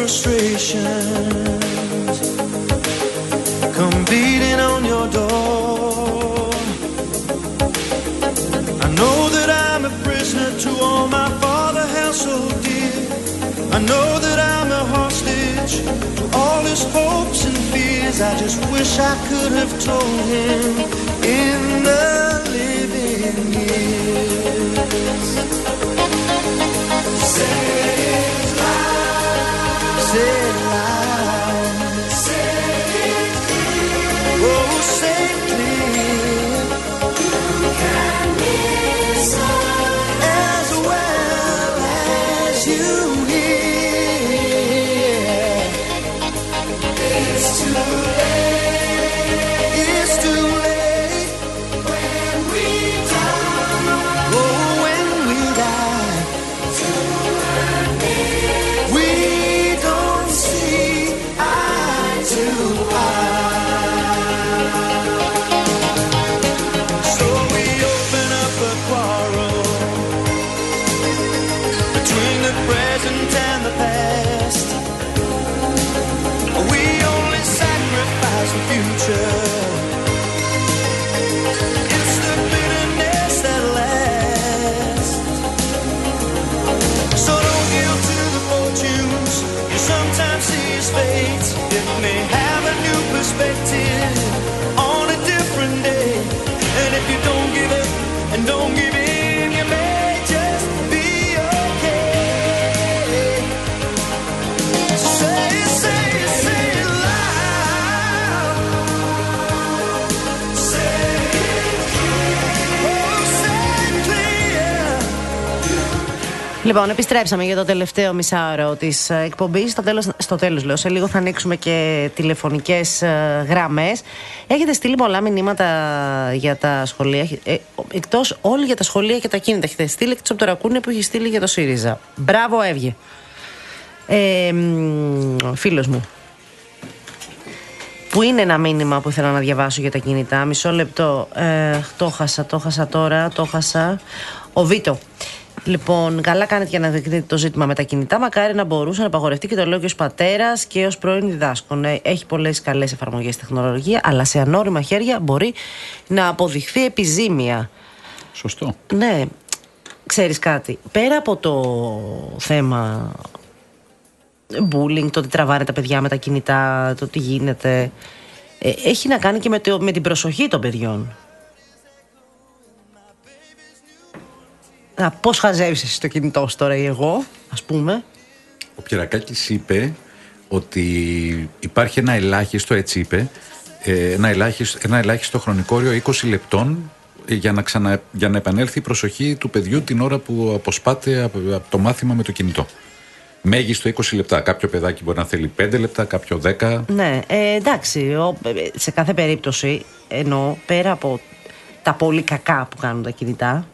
frustrations come beating on your door. I know that I'm a prisoner to all my father held so dear. I know that I'm a hostage to all his hopes and fears. I just wish I could have told him in the living years. Say it loud, say it loud, say it clear. Oh, say it clear. You can listen as well as you hear. It's too late. It's too late when we die. Oh, when we die. We don't see eye to eye. So we open up a quarrel between the present and the past. We only sacrifice the future. It's the bitterness that lasts. So don't yield to the fortunes you sometimes see as fate. It may have a new perspective on a different day. And if you don't give up and don't give in, you may just be okay. Say it, say it, say it loud. Say it clear. Oh, say it clear. Λοιπόν, επιστρέψαμε για το τελευταίο μισάωρο της εκπομπής. Στο τέλος, λέω, σε λίγο θα ανοίξουμε και τηλεφωνικές γραμμές. Έχετε στείλει πολλά μηνύματα για τα σχολεία. Εκτός όλοι για τα σχολεία και τα κίνητα. Έχετε στείλει εκτός από το Ρακούνι που έχει στείλει για το ΣΥΡΙΖΑ. Μπράβο, έβγε. Φίλος μου. Που είναι ένα μήνυμα που ήθελα να διαβάσω για τα κινητά. Μισό λεπτό. Το χάσα τώρα. Ο Βίτο. Λοιπόν, καλά κάνετε για να δεχτείτε το ζήτημα με τα κινητά. Μακάρι να μπορούσε να απαγορευτεί, και το λέω και ως πατέρας και ως πρώην διδάσκων. Έχει πολλές καλές εφαρμογές τεχνολογία, αλλά σε ανώριμα χέρια μπορεί να αποδειχθεί επιζήμια. Σωστό. Ναι, ξέρεις κάτι. Πέρα από το θέμα bullying, το ότι τραβάνε τα παιδιά με τα κινητά, το τι γίνεται, έχει να κάνει και με την προσοχή των παιδιών. Πώς χαζεύεις εσύ το κινητό σου τώρα ή εγώ, ας πούμε. Ο Πιερακάκης είπε ότι υπάρχει ένα ελάχιστο, έτσι είπε, ένα ελάχιστο χρονικό όριο 20 λεπτών για να επανέλθει η προσοχή του παιδιού την ώρα που αποσπάται από το μάθημα με το κινητό. Μέγιστο 20 λεπτά. Κάποιο παιδάκι μπορεί να θέλει 5 λεπτά, κάποιο 10. Ναι, εντάξει. Σε κάθε περίπτωση, ενώ πέρα από τα πολύ κακά που κάνουν τα κινητά,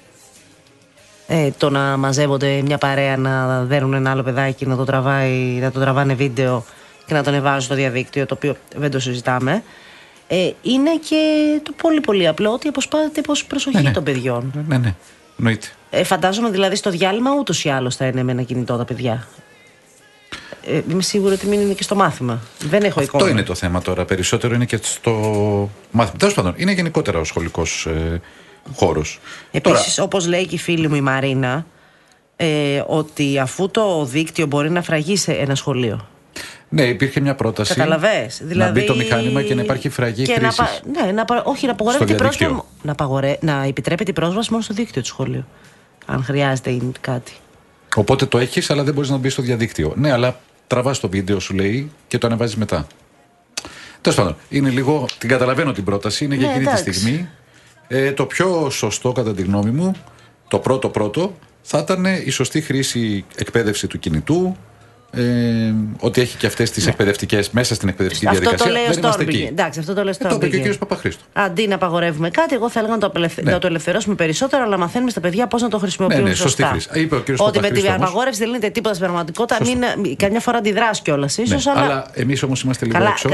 το να μαζεύονται μια παρέα, να δέρουν ένα άλλο παιδάκι, να το τραβάνε βίντεο και να το ανεβάζουν στο διαδίκτυο, το οποίο δεν το συζητάμε, είναι και το πολύ πολύ απλό ότι αποσπάται προσοχή των παιδιών. Ναι, εννοείται. Φαντάζομαι δηλαδή στο διάλειμμα ούτως ή άλλως θα είναι με ένα κινητό τα παιδιά. Είμαι σίγουρη ότι μην είναι και στο μάθημα. Δεν έχω εικόνα. Αυτό είναι το θέμα τώρα. Περισσότερο είναι και στο μάθημα. Τέλος πάντων, είναι γενικότερα ο σχολικός χώρος. Επίσης, όπως λέει και η φίλη μου η Μαρίνα, ότι αφού το δίκτυο μπορεί να φραγεί σε ένα σχολείο. Ναι, υπήρχε μια πρόταση. Καταλαβες. Δηλαδή, να μπει το μηχάνημα και να υπάρχει φραγή χρήσης. Όχι, να απαγορεύεται να επιτρέπεται η πρόσβαση μόνο στο δίκτυο του σχολείου. Αν χρειάζεται ή κάτι. Οπότε το έχεις, αλλά δεν μπορείς να μπει στο διαδίκτυο. Ναι, αλλά τραβάς το βίντεο, σου λέει, και το ανεβάζεις μετά. Τέλος πάντων, είναι λίγο. Την καταλαβαίνω την πρόταση, είναι για εκείνη τη στιγμή. Το πιο σωστό, κατά τη γνώμη μου, το πρώτο, θα ήταν η σωστή χρήση εκπαίδευση του κινητού. Ότι έχει και αυτές τις εκπαιδευτικές μέσα στην εκπαιδευτική διαδικασία. Δεν είμαστε εκεί. Εντάξει, αυτό το λέει το είπε και ο κ. Παπαχρήστου. Αντί να απαγορεύουμε κάτι, εγώ θα έλεγα να το ελευθερώσουμε περισσότερο, αλλά μαθαίνουμε στα παιδιά πώς να το χρησιμοποιούν σωστά. Σωστή χρήση. Είπε ο κ. Ότι με την απαγόρευση δεν λύνεται τίποτα στην πραγματικότητα. Καμιά φορά αντιδράσει κιόλας ίσως. Αλλά εμείς όμως είμαστε λίγο έξω.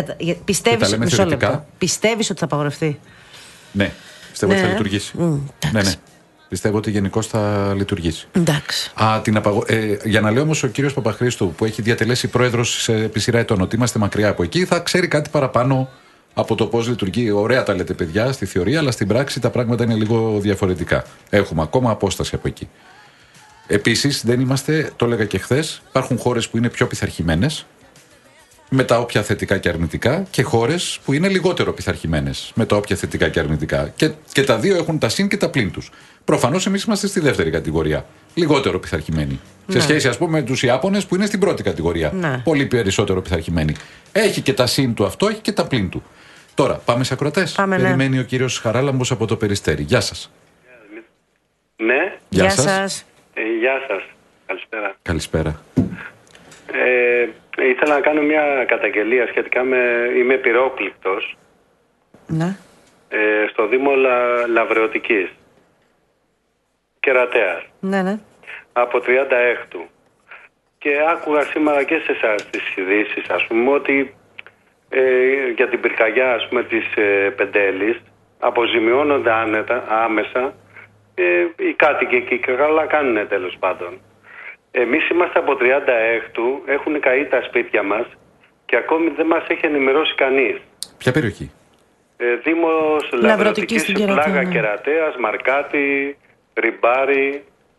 Πιστεύεις ότι θα απαγορευτεί? Ναι, πιστεύω ότι θα λειτουργήσει. Ναι. Πιστεύω ότι γενικώς θα λειτουργήσει. Εντάξει. Για να λέω όμως ο κύριος Παπαχρήστου, που έχει διατελέσει πρόεδρος επί σειρά ετών, ότι είμαστε μακριά από εκεί, θα ξέρει κάτι παραπάνω από το πώς λειτουργεί. Ωραία τα λέτε, παιδιά, στη θεωρία, αλλά στην πράξη τα πράγματα είναι λίγο διαφορετικά. Έχουμε ακόμα απόσταση από εκεί. Επίσης, δεν είμαστε, το έλεγα και χθες, υπάρχουν χώρες που είναι πιο πειθαρχημένες, με τα όποια θετικά και αρνητικά, και χώρες που είναι λιγότερο πειθαρχημένες, με τα όποια θετικά και αρνητικά. Και τα δύο έχουν τα συν και τα πλην τους. Προφανώς εμείς είμαστε στη δεύτερη κατηγορία. Λιγότερο πειθαρχημένοι. Σε σχέση, ας πούμε, με τους Ιάπωνες που είναι στην πρώτη κατηγορία. Πολύ περισσότερο πειθαρχημένοι. Έχει και τα συν του αυτό, έχει και τα πλην του. Τώρα, πάμε σε ακροατές. Περιμένει ο κύριος Χαράλαμπος από το Περιστέρι. Γεια σας. Ναι. Γεια σας. Γεια σας. Καλησπέρα. Καλησπέρα. Ήθελα να κάνω μια καταγγελία σχετικά με... Είμαι πυρόπληκτος. Ναι. Στο Δήμο Λαβρεωτικής. Κερατέας. Ναι. Από 36. Και άκουγα σήμερα και σε εσάς τις ειδήσεις, ας πούμε, ότι για την πυρκαγιά, ας πούμε, της Πεντέλης αποζημιώνονται άμεσα οι κάτοικοι και καλά κάνουν, τέλος πάντων. Εμείς είμαστε από 36, έχουν καεί τα σπίτια μας και ακόμη δεν μας έχει ενημερώσει κανείς. Ποια περιοχή? Δήμος Λαβρεωτικής, Πλάγα, Κερατέας, Μαρκάτη, Ριμπάρι.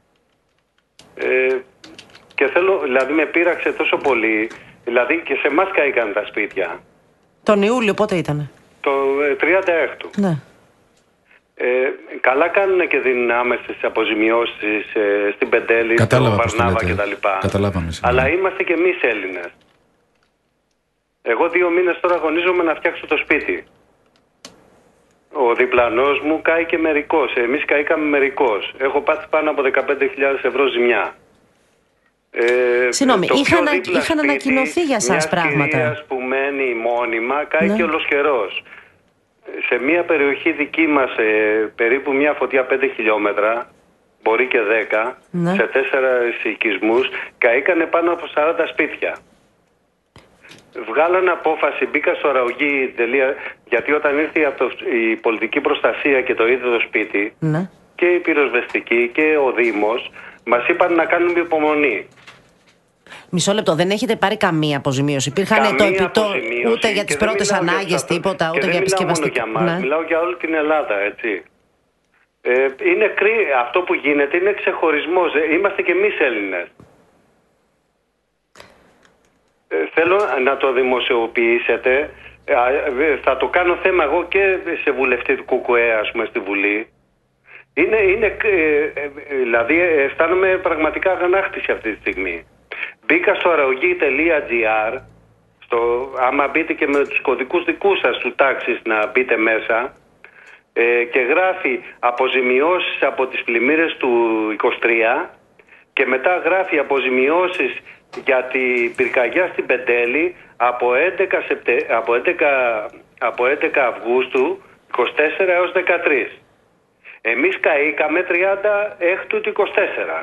Και θέλω, δηλαδή με πείραξε τόσο πολύ, δηλαδή και σε εμάς καήκαν τα σπίτια. Τον Ιούλιο πότε ήτανε? Το 36. Ναι. Καλά κάνουν και δίνουν άμεσες αποζημιώσεις στην Πεντέλη, στο Βαρνάβα κτλ. Αλλά είμαστε και εμείς Έλληνες. Εγώ 2 μήνες τώρα αγωνίζομαι να φτιάξω το σπίτι. Ο διπλανός μου κάει και μερικός. Εμείς καήκαμε μερικός. Έχω πάθει πάνω από 15.000 ευρώ ζημιά. Συγγνώμη, είχαν ανακοινωθεί για σας πράγματα. Μια κυρίας που μένει μόνιμα κάει και ολοσχερός. Σε μια περιοχή δική μας, περίπου μια φωτιά 5 χιλιόμετρα, μπορεί και 10, σε 4 οικισμούς, καήκανε πάνω από 40 σπίτια. Βγάλανε απόφαση, μπήκα στο Ραουγί, γιατί όταν ήρθε η πολιτική προστασία και το είδε το σπίτι, και η πυροσβεστική και ο Δήμος, μας είπαν να κάνουμε υπομονή. Μισό λεπτό, δεν έχετε πάρει καμία αποζημίωση? Υπήρχαν το επιτόκιο ούτε για τις πρώτες ανάγκες, τίποτα, ούτε για επισκευαστικά? Δεν μιλάω μόνο για μας, μιλάω για όλη την Ελλάδα, έτσι. Είναι αυτό που γίνεται είναι ξεχωρισμός. Είμαστε και εμείς Έλληνες. Θέλω να το δημοσιοποιήσετε. Θα το κάνω θέμα εγώ και σε βουλευτή του ΚΚΕ, ας πούμε, στη Βουλή. Δηλαδή αισθάνομαι πραγματικά αγανάκτηση αυτή τη στιγμή. Μπήκα στο araogi.gr, άμα μπείτε και με τους κωδικούς δικούς σας του τάξης να μπείτε μέσα, και γράφει αποζημιώσεις από τις πλημμύρες του 23 και μετά γράφει αποζημιώσεις για την πυρκαγιά στην Πεντέλη από 11 Αυγούστου 24 έως 13. Εμείς καήκαμε 36 του 24.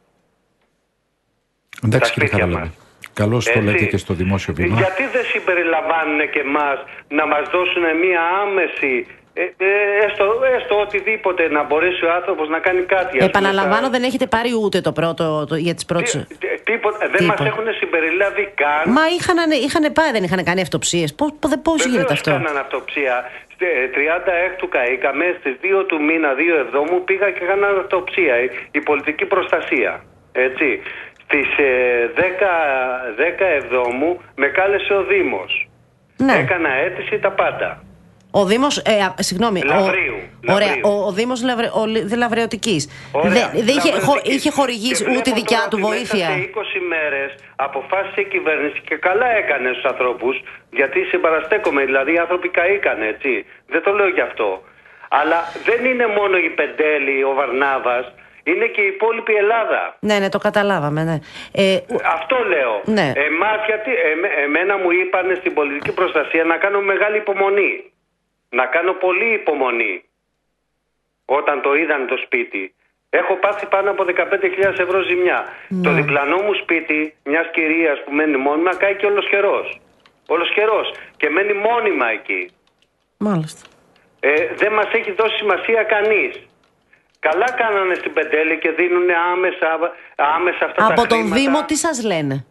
Εντάξει, κύριε Χαράλαμπη. Καλώς το λέτε και στο δημόσιο βήμα. Γιατί δεν συμπεριλαμβάνουν και εμάς να μας δώσουν μία άμεση, έστω οτιδήποτε, να μπορέσει ο άνθρωπος να κάνει κάτι? Επαναλαμβάνω, δεν έχετε πάρει ούτε το πρώτο για τις πρώτες. Τίποτα. Δεν μας έχουν συμπεριλάβει καν. Μα είχαν πάει, δεν είχαν κάνει αυτοψίες? Πώς γίνεται αυτό? Κάναν αυτοψία. 36 καήκαμε, στις 2 του μήνα, 2 Εβδόμου, πήγα και έκανα αυτοψία. Η πολιτική προστασία. Έτσι. Στις 10 Εβδόμου με κάλεσε ο Δήμος. Ναι. Έκανα αίτηση τα πάντα. Ο Δήμος, συγγνώμη. Λαβρίου. Ωραία, ο Δήμος Λαβρεωτικής. Δεν είχε χορηγήσει ούτε δικιά του βοήθεια? Μέσα σε 20 μέρες αποφάσισε η κυβέρνηση και καλά έκανε στους ανθρώπους, γιατί συμπαραστέκομαι, δηλαδή οι άνθρωποι καήκανε, έτσι. Δεν το λέω γι' αυτό. Αλλά δεν είναι μόνο η Πεντέλη, ο Βαρνάβας, είναι και η υπόλοιπη Ελλάδα. Ναι, το καταλάβαμε, ναι. Αυτό λέω. Ναι. Γιατί εμένα μου είπανε στην πολιτική προστασία να κάνω μεγάλη υπομονή. Να κάνω πολύ υπομονή. Όταν το είδαν το σπίτι. Έχω πάθει πάνω από 15.000 ευρώ ζημιά. Ναι. Το διπλανό μου σπίτι, μιας κυρίας που μένει μόνιμα, κάει και ολοσχερός. Ολοσχερός. Και μένει μόνιμα εκεί. Μάλιστα. Δεν μας έχει δώσει σημασία κανείς. Καλά κάνανε στην Πεντέλη και δίνουν άμεσα αυτά τα χρήματα. Από τον Δήμο τι σας λένε?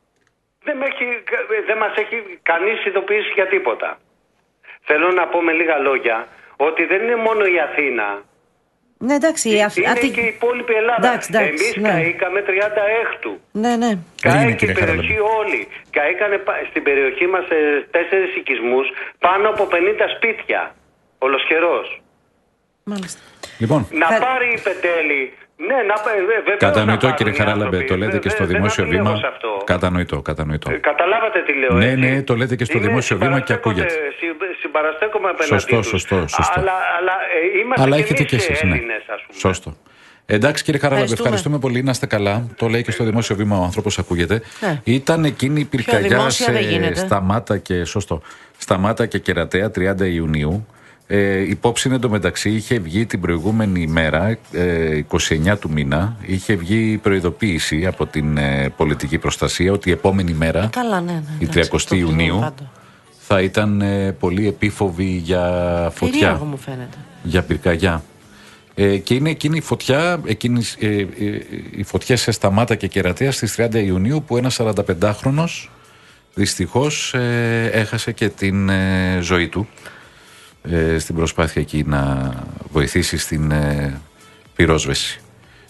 Δεν μας έχει κανείς ειδοποιήσει για τίποτα. Θέλω να πω με λίγα λόγια ότι δεν είναι μόνο η Αθήνα. Ναι, εντάξει. Είναι και η υπόλοιπη Ελλάδα. Εμείς καήκαμε 36. Ναι. Κάηκε η περιοχή όλη. Καήκανε στην περιοχή μας 4 οικισμούς, πάνω από 50 σπίτια. Ολοσχερός. Μάλιστα. Λοιπόν, να πάρει η Πεντέλη. Ναι, κατανοητό, κύριε Χαράλαμπε, το λέτε και στο δημόσιο βήμα. Κατανοητό. Καταλάβατε τι λέω? Ναι, το λέτε και στο δημόσιο βήμα και ακούγεται. Συμπαραστέκομαι απέναντί τους. Σωστό. Αλλά είμαστε και εμείς Έλληνες, ας πούμε. Σωστό. Εντάξει, κύριε Χαράλαμπε, ευχαριστούμε πολύ. Να είστε καλά. Το λέει και στο δημόσιο βήμα ο άνθρωπος, ακούγεται. Ήταν εκείνη η πυρκαγιά σε Σταμάτα και Κερατέα 30 Ιουνίου. Υπόψη εντωμεταξύ είχε βγει την προηγούμενη ημέρα, 29 του μήνα, είχε βγει προειδοποίηση από την πολιτική προστασία ότι η επόμενη μέρα, η 30 Ιουνίου, θα ήταν πολύ επίφοβη για φωτιά. Περίεργο μου φαίνεται. Για πυρκαγιά. Και είναι εκείνη η φωτιά, οι φωτιές σε Σταμάτα και Κερατέα στις 30 Ιουνίου που ένας 45χρονος δυστυχώς έχασε και την ζωή του στην προσπάθεια εκεί να βοηθήσει στην πυρόσβεση.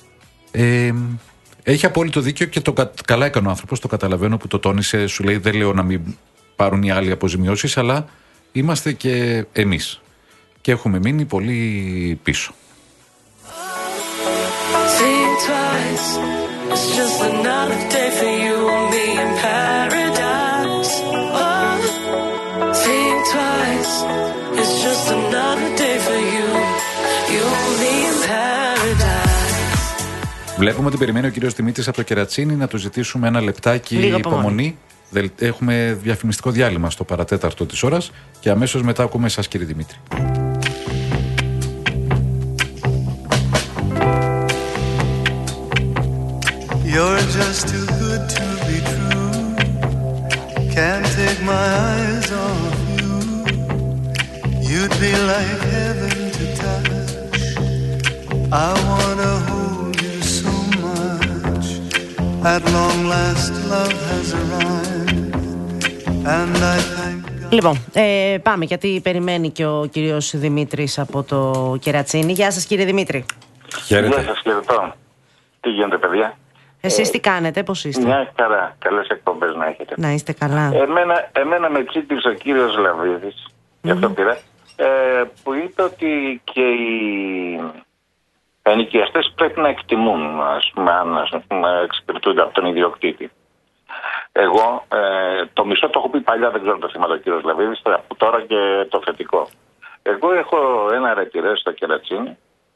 Έχει απόλυτο δίκιο και καλά έκανε ο άνθρωπος, το καταλαβαίνω που το τόνισε, σου λέει δεν λέω να μην πάρουν οι άλλοι αποζημιώσεις, αλλά είμαστε και εμείς και έχουμε μείνει πολύ πίσω. Βλέπουμε ότι περιμένει ο κύριος Δημήτρης από το Κερατσίνι, να του ζητήσουμε ένα λεπτάκι υπομονή. Έχουμε διαφημιστικό διάλειμμα στο παρατέταρτο της ώρας και αμέσως μετά ακούμε εσάς, κύριε Δημήτρη. You're just too good to be true. Can't take my eyes off you. You'd be like heaven to touch. I wanna hold you so much. At long last love has arrived. And I thank God. Λοιπόν, πάμε γιατί περιμένει και ο κύριος Δημήτρης από το Κερατσίνι. Γεια σας, κύριε Δημήτρη. Γεια σας, χαιρετώ. Τι γίνεται, παιδιά? Εσείς τι κάνετε, πώς είστε? Μια χαρά, καλές εκπομπές να έχετε. Να είστε καλά. Εμένα με τσίτησε ο κύριος Λαβίδης, γι' αυτό πήρα, που είπε ότι και οι ενοικιαστές πρέπει να εκτιμούν, αν εξυπηρετούνται από τον ιδιοκτήτη. Εγώ το μισό το έχω πει παλιά, δεν ξέρω το θυμάται ο κύριος Λαβίδης, από τώρα και το θετικό. Εγώ έχω ένα ρετυρέ στο Κερατσίνι,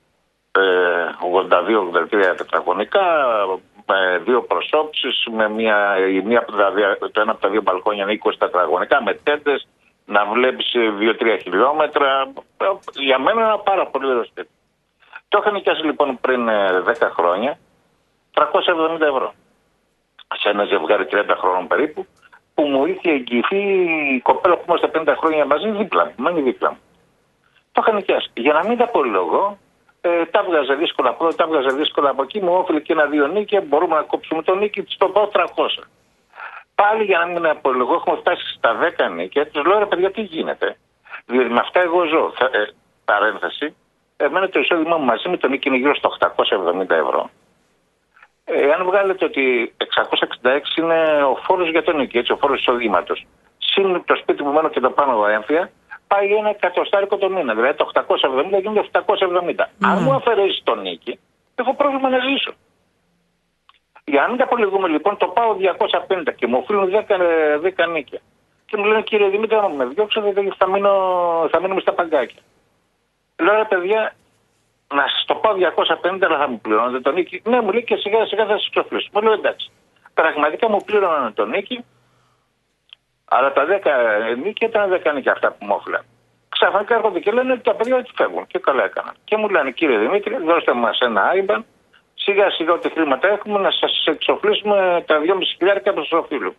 82-83 τετραγωνικά, με 2 προσώψεις, με το ένα από τα 2 μπαλκόνια είναι 20 τετραγωνικά, με τέντες, να βλέπεις 2-3 χιλιόμετρα. Για μένα είναι ένα πάρα πολύ ωραίο σπίτι. Το είχα νοικιάσει λοιπόν πριν 10 χρόνια, 370 ευρώ. Σε ένα ζευγάρι 30 χρόνων περίπου, που μου είχε εγγυηθεί η κοπέλα που είμαστε 50 χρόνια μαζί, δίπλα μου, μένει δίπλα μου. Το είχα νοικιάσει. Για να μην τα πολυλογώ, τα βγάζα δύσκολα από εδώ, τα βγάζα δύσκολα από εκεί, μου όφιλε και 1-2 νίκια, μπορούμε να κόψουμε το νίκη, στο πάω 300. Πάλι για να μην απολογώ, έχουμε φτάσει στα 10 νίκια, τους λέω ρε παιδιά τι γίνεται. Διότι με αυτά εγώ ζω. Παρένθεση, εμένα το εισόδημά μου μαζί με το νίκη είναι γύρω στα 870 ευρώ. Αν βγάλετε ότι 666 είναι ο φόρος για το νίκη, έτσι, ο φόρος εισοδήματος. Συν το σπίτι που μένω και το πάνω έμφυα, πάει ένα εκατοστάρικο το μήνα. Δηλαδή το 870 γίνεται 770. Αν μου αφαιρέσει το νίκη, έχω πρόβλημα να ζήσω. Για να μην τα απολυγούμε λοιπόν, το πάω 250 και μου οφείλουν 10 νίκια. Και μου λένε κύριε Δημήτρη, να με διώξετε, θα μείνουμε στα παγκάκια. Λέω ρε παιδιά, να σας το πάω 250, αλλά θα μου πληρώνετε το νίκη. Ναι, μου λέει και σιγά σιγά θα σας εξοφλήσω. Μου λέω εντάξει. Πραγματικά μου πλήρωναν το νίκη. Αλλά τα 10 νίκια ήταν 10 νίκια αυτά που μου όφυλαν. Ξαφνικά έρχονται και λένε ότι τα παιδιά έτσι φεύγουν. Και καλά έκαναν. Και μου λένε κύριε Δημήτρη, δώστε μας ένα IBAN. Σιγά σιγά ό,τι χρήματα έχουμε να σας εξοφλήσουμε τα 2.500 από το οφείλου.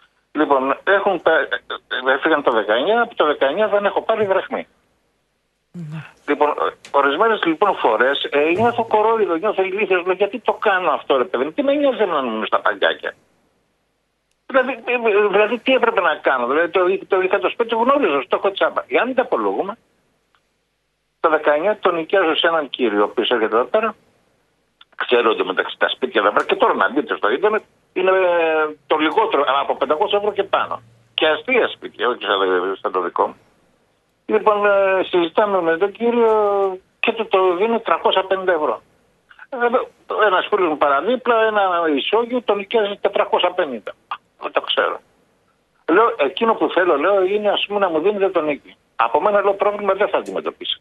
Λοιπόν, έφυγαν το 19, από το 19 δεν έχω πάρει δραχμή. Λοιπόν, ορισμένες λοιπόν φορές νιώθω κορόιδο, νιώθω ηλίθιος, λέω γιατί το κάνω αυτό, ρε παιδί, τι με νοιάζει να είμαι στα παγκάκια. Δηλαδή τι έπρεπε να κάνω, δηλαδή το είχα το σπίτι, γνώριζα, το έχω τσάμπα. Για να μην τα απολογούμε, το 19 τον νοικιάζω σε έναν κύριο, ο οποίος έρχεται εδώ πέρα. Ξέρω ότι μεταξύ τα σπίτια εδώ πέρα και τώρα να μπείτε στο ίντερνετ είναι το λιγότερο από 500 ευρώ και πάνω. Και αστεία σπίτια, όχι σαν το δικό μου. Λοιπόν, συζητάμε με τον κύριο και του το δίνει 350 ευρώ. Ένας φίλος μου παραδίπλα, ένα ισόγειο, τον νοικιάζει 450. Δεν το ξέρω. Λέω, εκείνο που θέλω, λέω, είναι ας πούμε να μου δίνετε τον νίκη. Από μένα, λέω, πρόβλημα δεν θα αντιμετωπίσει.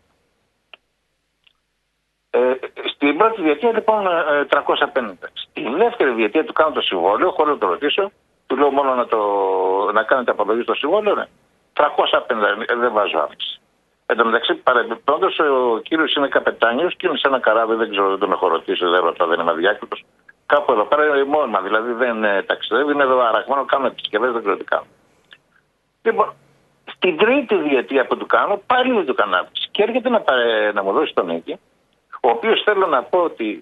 Στην πρώτη διετία λοιπόν 350. Στη δεύτερη διετία του κάνω το συμβόλαιο, χωρίς να το ρωτήσω, του λέω μόνο να κάνετε αποδοχή στο συμβόλαιο, ναι. 350, δεν βάζω αύξηση. Εν τω μεταξύ, παρεμπιπτόντως, ο κύριος είναι καπετάνιος και είναι σε ένα καράβι, δεν ξέρω, δεν τον έχω ρωτήσει, δεν ρωτάω, δεν είμαι διάκριτος. Κάπου εδώ πέρα είναι μόνιμα, δηλαδή δεν ταξιδεύει, είναι εδώ αραγμένο, κάνω επισκευές, δεν ξέρω τι κάνω. Λοιπόν, στην τρίτη διετία που του κάνω, πάλι δεν του κάνω αύξηση. Και έρχεται να μου δώσει τον νίκη, ο οποίος θέλω να πω ότι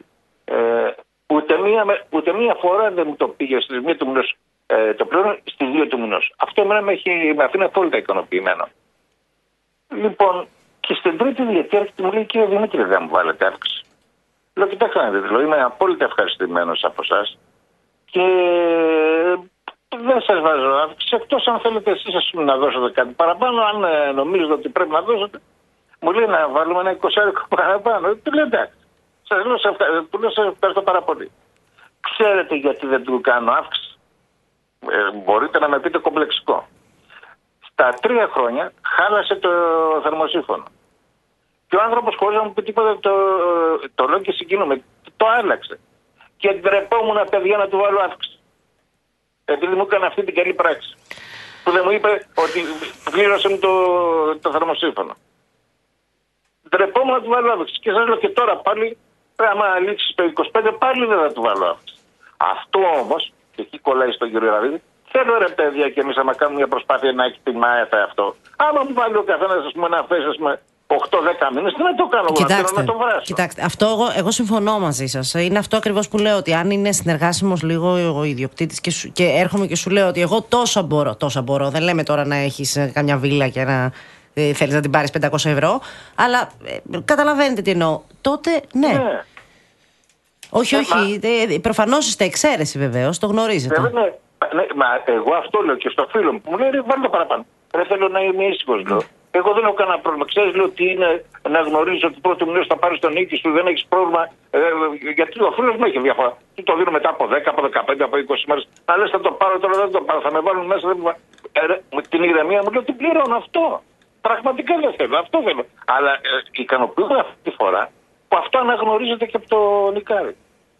ούτε μία φορά δεν μου το πήγε στις 1 του μηνός το πλέον, στις 2 του μηνός. Αυτό εμένα με αφήνει απόλυτα ικανοποιημένο. Λοιπόν, και στην τρίτη διετία έρχεται μου λέει, κύριε Δημήτρη, δεν μου βάλετε αύξηση. Λέω, κοιτάξτε να δείτε, είμαι απόλυτα ευχαριστημένος από εσάς και δεν σας βάζω αύξηση, εκτός αν θέλετε εσείς ας πούμε, να δώσετε κάτι παραπάνω, αν νομίζετε ότι πρέπει να δώσετε. Μου λέει να βάλουμε ένα 20 παραπάνω. Του λέω εντάξει. Σας ευχαριστώ πάρα πολύ. Ξέρετε γιατί δεν του κάνω αύξηση. Μπορείτε να με πείτε κομπλεξικό. Στα 3 χρόνια χάλασε το θερμοσύφωνο. Και ο άνθρωπος χωρίς να μου πει τίποτα το λέω και συγκινούμε. Το άλλαξε. Και ντρεπόμουν παιδιά να του βάλω αύξηση. Επειδή μου έκανε αυτή την καλή πράξη. Που δεν μου είπε ότι πλήρωσε μου το θερμοσύφωνο. Ντρεπόμουν να του βάλω αύξηση. Και σας λέω και τώρα πάλι, άμα λήξει το 25 πάλι δεν θα του βάλω αύξηση. Αυτό όμως, και εκεί κολλάει στον κύριο Ραβίδη, θέλω ρε παιδιά και εμείς άμα κάνουμε μια προσπάθεια να εκτιμάται αυτό. Άμα μου βάλει ο καθένας να θέσει με 8-10 μήνες, τι να το κάνω, κοιτάξτε, να το βράσω. Κοιτάξτε, αυτό εγώ συμφωνώ μαζί σας. Είναι αυτό ακριβώς που λέω, ότι αν είναι συνεργάσιμος λίγο ο ιδιοκτήτης και έρχομαι και σου λέω ότι εγώ τόσα μπορώ. Δεν λέμε τώρα να έχεις καμιά βίλα και να θέλεις να την πάρεις 500 ευρώ, αλλά καταλαβαίνετε τι εννοώ. Τότε ναι. Όχι, προφανώς είστε εξαίρεση βεβαίως, το γνωρίζετε. Ναι, μα εγώ αυτό λέω και στο φίλο μου που μου λέει βάλω το παραπάνω. Δεν θέλω να είμαι ήσυχος, λέω. Εγώ δεν έχω κανένα πρόβλημα. Ξέρεις, λέω, τι είναι να γνωρίζω ότι πρώτο μηνός θα πάρεις τον νίκη σου, δεν έχεις πρόβλημα. Γιατί ο φίλος μου έχει διαφορά. Τι το δίνω μετά από 10, από 15, από 20 μέρες. Να λες θα το πάρω τώρα, δεν το πάρω. Θα με βάλουν μέσα. Την ηρεμία μου λέω τι πληρώνω αυτό. Πραγματικά δεν θέλω, αυτό θέλω. Αλλά ικανοποιούμε αυτή τη φορά που αυτό αναγνωρίζεται και από το νικάρι.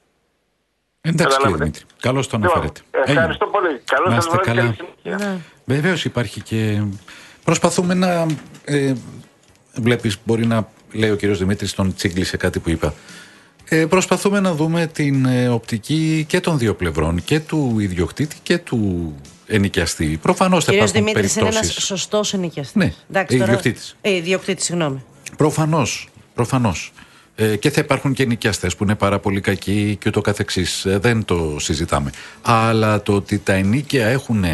Εντάξει κύριε Δημήτρη, καλώς το αναφέρετε. Ευχαριστώ πολύ. Καλώς σας καλά. Βεβαίως υπάρχει και προσπαθούμε να βλέπεις, μπορεί να λέει ο κύριος Δημήτρης τον τσίγκλισε κάτι που είπα. Προσπαθούμε να δούμε την οπτική και των δύο πλευρών, και του ιδιοκτήτη και του ενοικιαστή. Προφανώς θα υπάρχουν περιπτώσεις. Κύριος Δημήτρης είναι ένας σωστός ενοικιαστής. Ναι, ιδιοκτήτης. Ιδιοκτήτης, συγγνώμη. Προφανώς. Και θα υπάρχουν και ενοικιαστές που είναι πάρα πολύ κακοί και ούτω καθεξής. Δεν το συζητάμε. Αλλά το ότι τα ενοίκια έχουν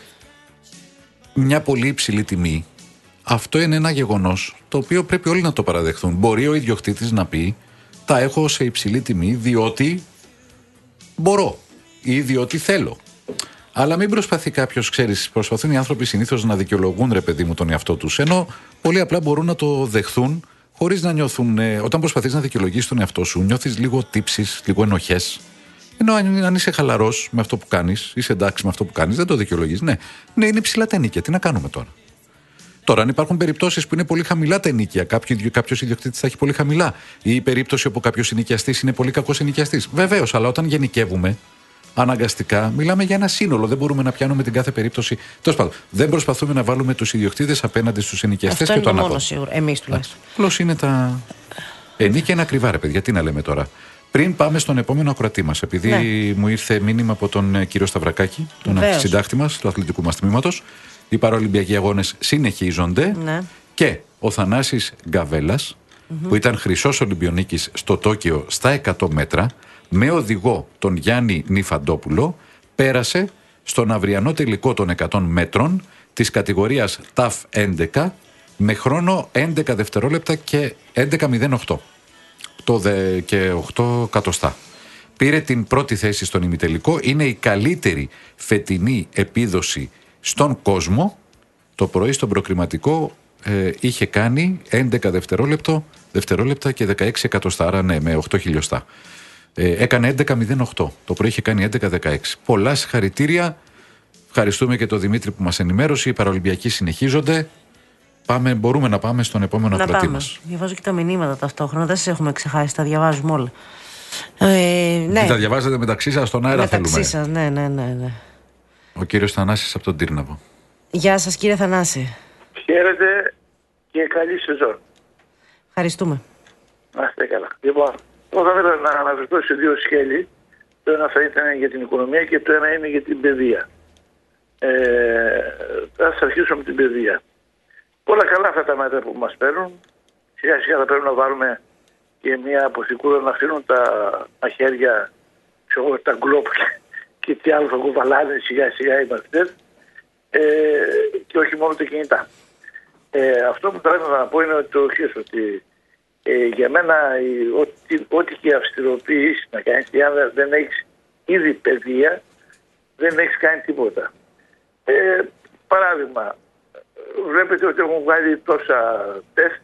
μια πολύ υψηλή τιμή, αυτό είναι ένα γεγονός το οποίο πρέπει όλοι να το παραδεχθούν. Μπορεί ο ιδιοκτήτης να πει τα έχω σε υψηλή τιμή διότι μπορώ ή διότι θέλω. Αλλά μην προσπαθεί κάποιος, ξέρεις, προσπαθούν οι άνθρωποι συνήθως να δικαιολογούν ρε παιδί μου τον εαυτό τους, ενώ πολύ απλά μπορούν να το δεχθούν χωρίς να νιώθουν. Όταν προσπαθείς να δικαιολογήσεις τον εαυτό σου, νιώθεις λίγο τύψεις, λίγο ενοχές. Ενώ αν είσαι χαλαρός με αυτό που κάνεις, είσαι εντάξει με αυτό που κάνεις, δεν το δικαιολογείς. Ναι, είναι ψηλά τα ενοίκια. Τι να κάνουμε τώρα. Τώρα, αν υπάρχουν περιπτώσεις που είναι πολύ χαμηλά τα ενοίκια, κάποιος ιδιοκτήτης θα έχει πολύ χαμηλά, ή η περίπτωση όπου κάποιος ενοικιαστής είναι πολύ κακός ενοικιαστής. Βεβαίως, αλλά όταν γενικεύουμε, αναγκαστικά μιλάμε για ένα σύνολο. Δεν μπορούμε να πιάνουμε την κάθε περίπτωση. Τέλος πάντων, δεν προσπαθούμε να βάλουμε τους ιδιοκτήτες απέναντι στους ενοικιαστές και το ανάποδο. Αυτό είναι μόνο σίγουρο. Εμείς τουλάχιστον. Απλώς είναι τα ενοίκια είναι ακριβά, ρε παιδιά. Τι να λέμε τώρα. Πριν πάμε στον επόμενο ακροατή μας, επειδή μου ήρθε μήνυμα από τον κύριο Σταυρακάκη, τον συντάκτη μας, του αθλητικού μας τμήματος, οι παραολυμπιακοί αγώνες συνεχίζονται και ο Θανάσης Γκαβέλας, που ήταν χρυσός Ολυμπιονίκης στο Τόκιο στα 100 μέτρα, με οδηγό τον Γιάννη Νιφαντόπουλο, πέρασε στον αυριανό τελικό των 100 μέτρων της κατηγορίας TAF 11 με χρόνο 11 δευτερόλεπτα και 11.08 και 8 κατοστά. Πήρε την πρώτη θέση στον ημιτελικό. Είναι η καλύτερη φετινή επίδοση στον κόσμο. Το πρωί στον προκριματικό είχε κάνει 11 δευτερόλεπτα και 16 εκατοστά, άρα ναι, με 8 χιλιοστά. Έκανε 11.08. Το πρωί είχε κάνει 11.16. Πολλά συγχαρητήρια. Ευχαριστούμε και τον Δημήτρη που μας ενημέρωσε. Οι Παραολυμπιακοί συνεχίζονται. Μπορούμε να πάμε στον επόμενο ακροατή μας. Διαβάζω και τα μηνύματα ταυτόχρονα. Δεν σας έχουμε ξεχάσει, τα διαβάζουμε όλα. Ναι. Τα διαβάζετε μεταξύ σας στον αέρα, θέλουμε. Μεταξύ σας, ναι. Ο κύριος Θανάσης από τον Τύρναβο. Γεια σας, κύριε Θανάση. Χαίρετε και καλή σεζόν. Ευχαριστούμε. Να είστε καλά. Λοιπόν, εγώ θα ήθελα να αναφερθώ σε δύο σκέλη. Το ένα θα ήταν για την οικονομία και το ένα είναι για την παιδεία. Θα αρχίσω με την παιδεία. Όλα καλά αυτά τα μέτρα που μας παίρνουν. Σιγά σιγά θα πρέπει να βάλουμε και μια αποθηκούρα να αφήνουν τα μαχαίρια, τα γκλόπ και τι άλλο θα κουβαλάνε σιγά σιγά οι μαθητές, και όχι μόνο τα κινητά. Αυτό που θα ήθελα να πω είναι το εξής, ότι για μένα ό,τι και αυστηροποίηση να κάνεις, αν δεν έχεις ήδη παιδεία, δεν έχεις κάνει τίποτα. Παράδειγμα, βλέπετε ότι έχουν βγάλει τόσα τεστ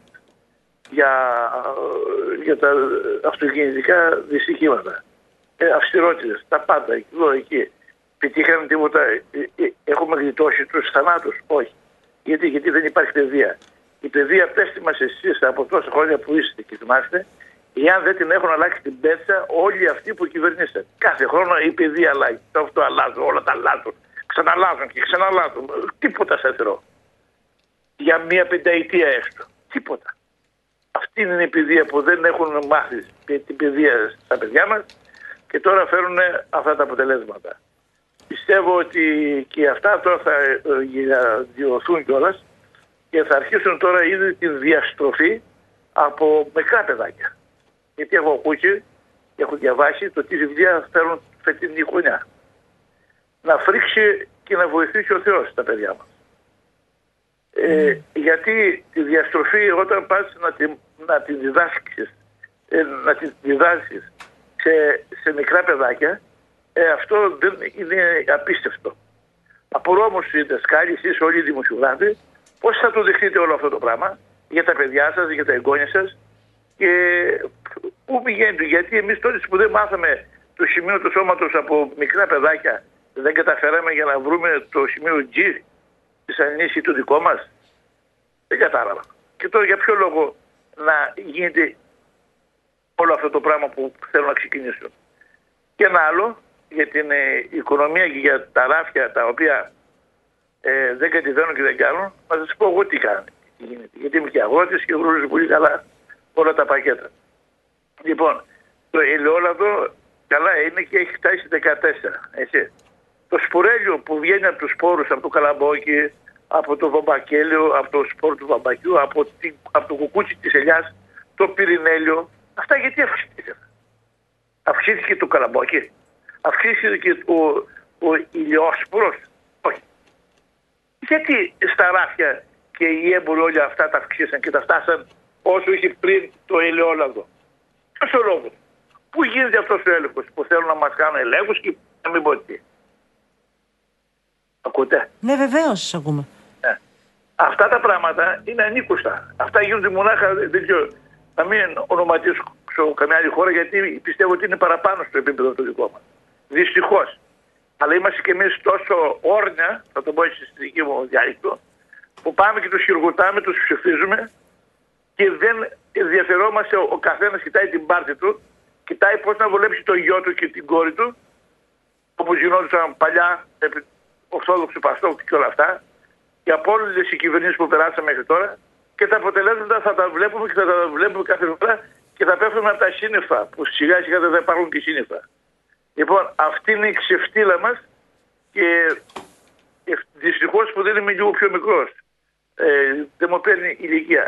για τα αυτοκινητικά δυστυχήματα. Αυστηρότητες, τα πάντα, εδώ, εκεί. Πετύχανε τίποτα, έχουμε γλιτώσει τους θανάτους? Όχι. Γιατί δεν υπάρχει παιδεία. Η παιδεία, πέστε μας εσείς από τόσα χρόνια που είστε και θυμάστε, εάν δεν την έχουν αλλάξει την πέτσα όλοι αυτοί που κυβερνήσαν. Κάθε χρόνο η παιδεία αλλάζει. Αυτό αλλάζουν, όλα τα αλλάζουν. Ξαναλάζουν και ξαναλάζουν. Τίποτα σταθερό. Για μία πενταετία έστω. Τίποτα. Αυτή είναι η παιδεία που δεν έχουν μάθει την παιδεία στα παιδιά μας και τώρα φέρουν αυτά τα αποτελέσματα. Πιστεύω ότι και αυτά τώρα θα διορθούν κιόλας και θα αρχίσουν τώρα ήδη τη διαστροφή από μικρά παιδάκια. Γιατί έχω ακούσει και έχω διαβάσει το τι βιβλία φέρουν φετινή χρονιά. Να φρίξει και να βοηθήσει ο Θεός τα παιδιά μας. Γιατί τη διαστροφή όταν πας να τη διδάσκεις, σε μικρά παιδάκια, αυτό δεν είναι απίστευτο. Απορώ όμως οι δασκάλοι, εσείς όλοι οι δημοσιογράφοι, πώς θα το δεχτείτε όλο αυτό το πράγμα για τα παιδιά σας, για τα εγγόνια σας και πού πηγαίνετε? Γιατί εμείς τότε που δεν μάθαμε το σημείο του σώματος από μικρά παιδάκια, δεν καταφέραμε για να βρούμε το σημείο G της ανήσης το δικό μας. Δεν κατάλαβα. Και τώρα για ποιο λόγο να γίνεται όλο αυτό το πράγμα που θέλουν να ξεκινήσουν? Και ένα άλλο για την οικονομία και για τα ράφια τα οποία δεν κατηβαίνουν και δεν κάνουν, να σας πω εγώ τι κάνει. Γιατί είμαι και αγρότης και γνωρίζω πολύ καλά όλα τα πακέτα. Λοιπόν, το ελαιόλαδο καλά είναι και έχει φτάσει 14. Έτσι. Το σπουρέλιο που βγαίνει από τους σπόρους, από το καλαμπόκι, από το βαμπακέλιο, από το σπόρο του βαμπακιού, από το κουκούτσι της ελιάς, το πυρηνέλιο, αυτά γιατί αυξήθηκαν? Αυξήθηκε το καλαμπόκι? Αυξήθηκε ο ηλιόσπορος? Όχι. Γιατί στα ράφια και οι έμποροι όλοι αυτά τα αυξήσαν και τα φτάσαν όσο είχε πριν το ελαιόλαδο? Ποιος ο λόγος? Πού γίνεται αυτός ο έλεγχος που θέλουν να μας κάνουν ελέγχους και να μην πω τι? Ακούτε? Ναι, βεβαίως σας ακούμε. Ναι. Αυτά τα πράγματα είναι ανήκουστα. Αυτά γίνονται μονάχα, δεν ξέρω, να μην ονοματίσω καμιά άλλη χώρα, γιατί πιστεύω ότι είναι παραπάνω στο επίπεδο το δικό μας. Δυστυχώς. Αλλά είμαστε κι εμείς τόσο όρνια, θα το πω έτσι στη δική μου διάλεκτο, που πάμε και τους χειργοτάμε, τους ψηφίζουμε και δεν ενδιαφερόμαστε. Ο καθένας κοιτάει την πάρτη του, κοιτάει πώς να βολέψει το γιο του και την κόρη του, όπως γινόντουσαν παλιά, Ορθόδοξο Παστόκ και όλα αυτά, και από όλες οι κυβερνήσεις που περάσαμε μέχρι τώρα, και τα αποτελέσματα θα τα βλέπουμε και θα τα βλέπουμε κάθε φορά και θα πέφτουμε από τα σύννεφα, που σιγά σιγά δεν θα υπάρχουν και σύννεφα. Λοιπόν, αυτή είναι η ξεφτύλα μας και δυστυχώς που δεν είμαι λίγο πιο μικρός, δεν μου παίρνει ηλικία.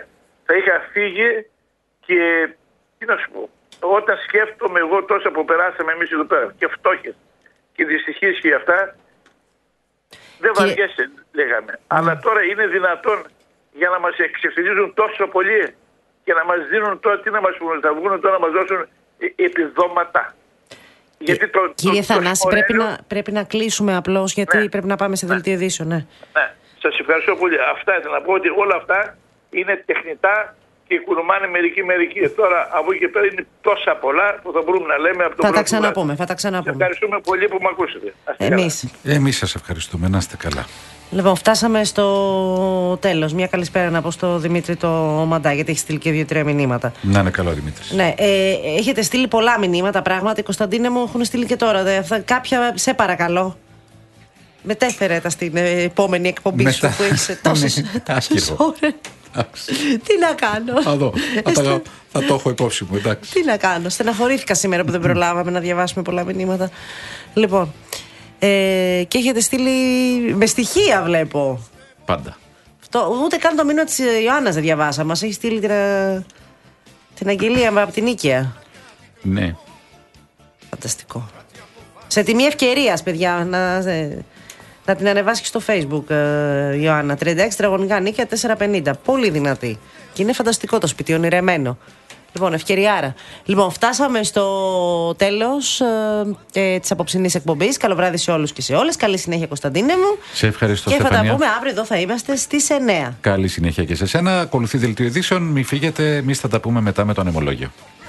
θα είχα φύγει και τι να σου πω. Όταν σκέφτομαι εγώ τόσα που περάσαμε εμείς εδώ πέρα και φτώχες και δυστυχίες και αυτά, δεν βαριέσαι λέγαμε. Αλλά τώρα είναι δυνατόν για να μας εξευθυνίζουν τόσο πολύ και να μας δίνουν τώρα, τι να μας πούνε, θα βγουν τώρα να μας δώσουν επιδόματα. Γιατί κύριε Θανάση, πρέπει να κλείσουμε απλώς, γιατί πρέπει να πάμε σε δελτίο ειδήσεων. Ναι. Σας ευχαριστώ πολύ. Αυτά ήθελα να πω, ότι όλα αυτά είναι τεχνητά και κουνούμανε μερικοί. Τώρα από εκεί και πέρα είναι τόσα πολλά που θα μπορούμε να λέμε από το πρώτο. Θα τα ξαναπούμε. Ευχαριστούμε πολύ που με ακούσατε. Εμείς σας ευχαριστούμε. Να είστε καλά. Λοιπόν, φτάσαμε στο τέλος. Μια καλησπέρα να πω στο Δημήτρη το Μαντά, γιατί έχει στείλει και 2-3 μηνύματα. Να είναι καλό, Δημήτρη. Ναι, έχετε στείλει πολλά μηνύματα, πράγματι. Κωνσταντίνε μου, έχουν στείλει και τώρα. Κάποια, σε παρακαλώ. Μετέφερε τα στην επόμενη εκπομπή σου που έχεις τόσες ώρες. Τι να κάνω. Θα το έχω υπόψη μου, εντάξει. Τι να κάνω. Στεναχωρήθηκα σήμερα που δεν προλάβαμε να διαβάσουμε πολλά μηνύματα. Λοιπόν. Και έχετε στείλει με στοιχεία, βλέπω. Πάντα. Ούτε καν το μήνυμα της Ιωάννας δεν διαβάσαμε. Μας έχει στείλει την αγγελία από την Νίκαια. Ναι. Φανταστικό. Σε τιμή ευκαιρίας, παιδιά, να την ανεβάσει και στο Facebook, Ιωάννα. 36 τετραγωνικά Νίκαια, 450. Πολύ δυνατή. Και είναι φανταστικό το σπίτι, ονειρεμένο. Λοιπόν, ευκαιριάρα. Λοιπόν, φτάσαμε στο τέλος της απόψινής εκπομπής. Καλό βράδυ σε όλους και σε όλες. Καλή συνέχεια, Κωνσταντίνε μου. Σε ευχαριστώ, και Στεφανία. Θα τα πούμε αύριο, εδώ θα είμαστε στις 9. Καλή συνέχεια και σε σένα. Ακολουθεί δελτίο ειδήσεων. Μην φύγετε, εμείς θα τα πούμε μετά με το ανεμολόγιο.